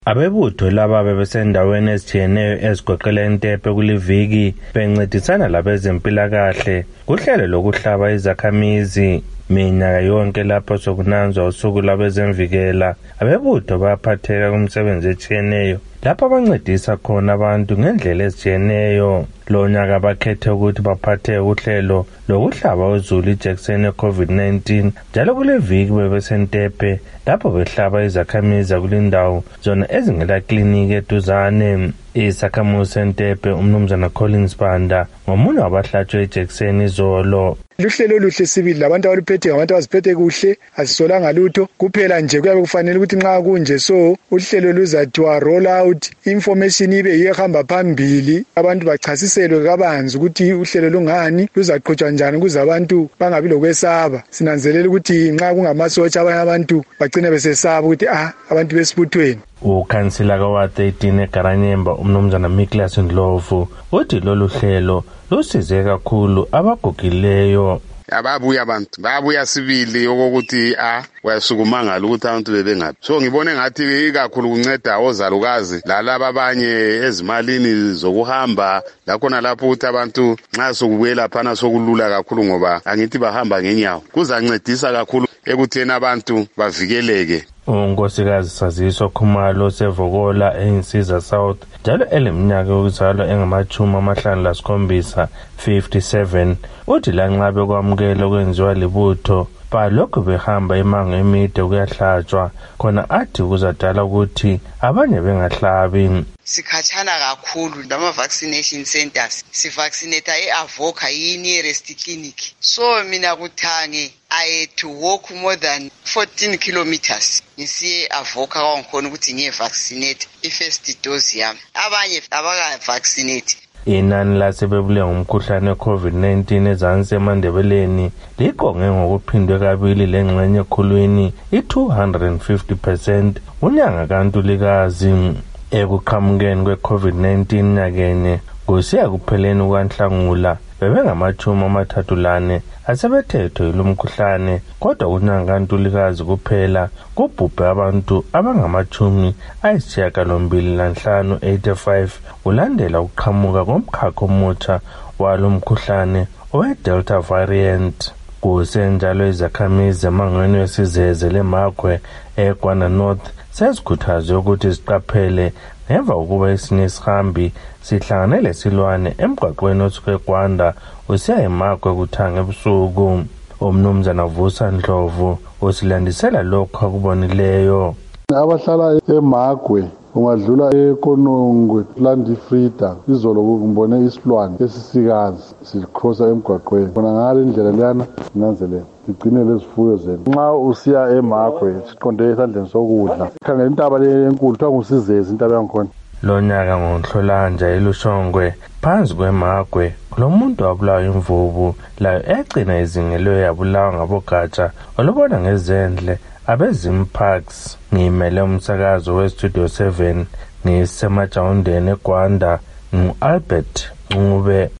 Abebutho laba bebesendaweni ezitshiyeneyo ezigoqela Entepe kuliviki bencedisana labezempilakahle kuhlelo lokuhlaba izakhamizi minyaka yonke lapho sokunanzwa usuku lwabezemvikela. Abebutho baphatheka kumsebenzi etshiyeneyo lapho bancedisa khona abantu ngendlela ezitshiyeneyo. Lo nyaka bakhethe ukuthi baphathe uhlelo lokuhlaba uzulu ijekiseni ye-COVID-19 njalo kuleviki bebesentepe lapho behlaba izakhamizi kulindawo zona ezingela kliniki eduzane. Isakhamuzi sentepe umnumzana Collins Banda ngomunye wabahlatshwe ijekiseni izolo. Luhlelo oluhle sibili labantu abaluphethe ngabantu abaziphethe kuhle asisolanga lutho kuphela nje kuyabe kufanele ukuthi nxa kunje so uhlelo luzathiwa roll out information ibe ihamba phambili abantu bachasiselwe kabanzi ukuthi uhlelo lungani luzaqhutshwa njani ukuze abantu bangabi lokwesaba. Sinanzelela ukuthi nxa kungamasotsha abanye abantu bagcina besesaba ukuthi abantu besibuthweni. Ukhansila kaWard 13 eGaranyemba umnumzana Miklas Ndlovu uthi lolu hlelo lusize kakhulu abagugileyo. Ababuya abantu babuya sibili okokuthi wasukumangala ukuthi abantu bebengaphi. So ngibone ngathi ikakhulu kunceda ozalukazi lalaba abanye ezimalini zokuhamba lakhona lapho ukuthi abantu nxa sokubuyela phana sokulula kakhulu ngoba angithi bahamba ngenyawo kuzancedisa kakhulu ekutheni abantu bavikeleke. Unkosikazi Saziso Khumalo sevokola eInsiza South njalo eleminyaka yokuzalwa engama-57 57 uthi lanxa bekwamukela okwenziwa libutho balokhu behamba imango emide kuyahlatshwa khona athi kuzadala ukuthi abanye bengahlabi. Sikhatshana kakhulu lama-vaccination centers sivaccinata e-Avoca yi-nearest clinic. So mina kuthange I had to walk more than 14 kilometers ngisiye e-Avoca kwangikhona ukuthi ngiye-vaccinate i-first dose yami. Abanye abaka-vaccinate. Inani lasebebule ngumkhuhlane we-COVID-19 ezansi eMandebeleni liqonge ngokuphindwe kabili lengxenye ekhulwini i-250% unyanga kaNtulikazi. Ekuqhamukeni kwe-COVID-19 nyakenye kusiya kupheleni kukaNhlangula bebengama-34 asebethethwe yilomkhuhlane kodwa unyanga kaNtulikazi kuphela kubhubhe abantu abangama-85 ulandela ukuqhamuka komkhakha omutsha walo mkhuhlane owe-Delta variant. Kusenjalo izakhamizi emangweni wesizeze leMagwe eGwana North sezikhuthazwe ukuthi ziqaphele ngemva kokuba esinye isihambi sihlangane lesilwane emgwaqweni osuke eGwanda usiya eMagwe kuthange ebusuku. Umnumzana Vusa Ndlovu usilandisela lokho akubonileyo. Abahlala eMagwe ungadlula eKonongwe Landi Frida izolo ngibone isilwane esisikazi sikrosa emgwaqweni khona ngale indlela leyana nanzelela sigcine lezifuyo zenu. Nxa usiya eMagwe siqonde esandleni sokudla khangela intaba le enkulu kuthiwa ngusizezi intaba yangikhona. Lo nyaka ngoNhlolanja eLushongwe phansi kweMagwe kulomuntu wabulawa imvubu layo egcina izingelwe yabulawa ngabogatsha olubona ngezendle abezimparks. Ngimele umsakazo weStudio 7 ngisemajawundeni eGwanda ngu-Albert Ncube.